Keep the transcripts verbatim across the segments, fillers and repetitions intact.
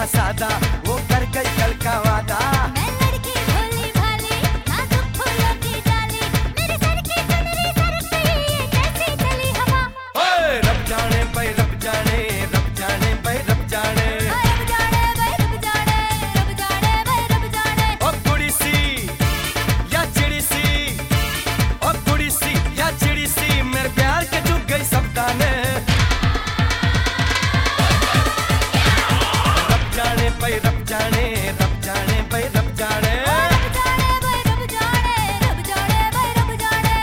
था सादा, वो कर गई कल का वादा। मैं लड़की भोली भाली, नाजुक फूलों की डाली, मेरे सर की चुनरी सर पे ये कैसी चली हवा। ओए रब जाने भाई रब जाने, रब जाने भाई रब जाने, रब जाने भाई रब जाने, रब जाने भाई रब जाने। ओ कुड़ी सी या चिड़ी सी, ओ कुड़ी सी या चिड़ी सी, मेरे प्यार के चुग गई सब दाने। रब जाने भाई रब जाने, रब जाने भाई रब जाने, रब जाने भाई रब जाने, रब जाने भाई रब जाने।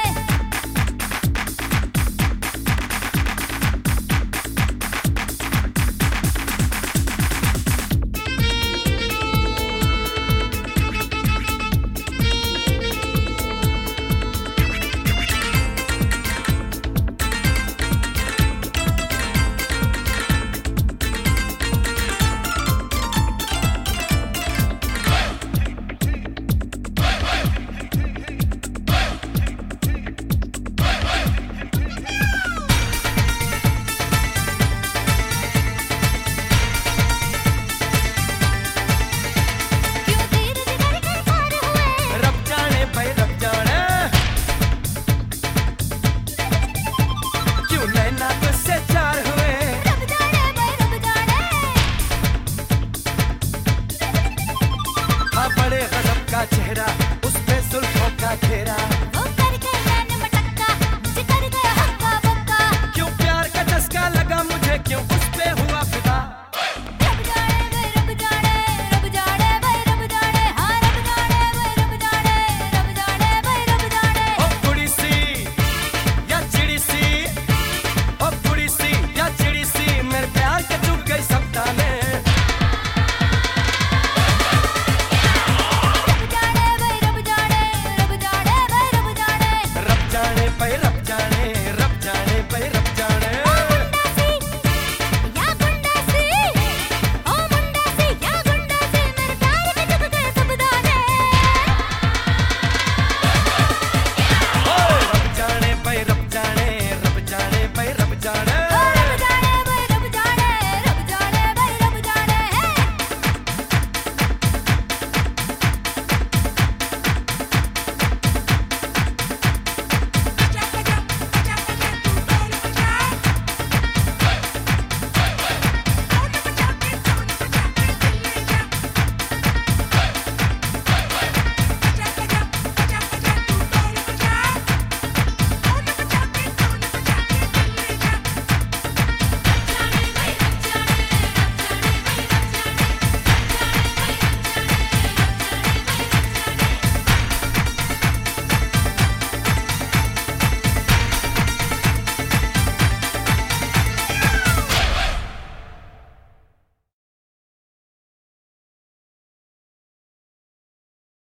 क्यों तीर जिगर के तार हुए, रब जाने भाई रब जाने, क्यों नैना तुझसे चार हुए। रब जाने भाई रब जाने। हाँ बड़े गजब का चेहरा,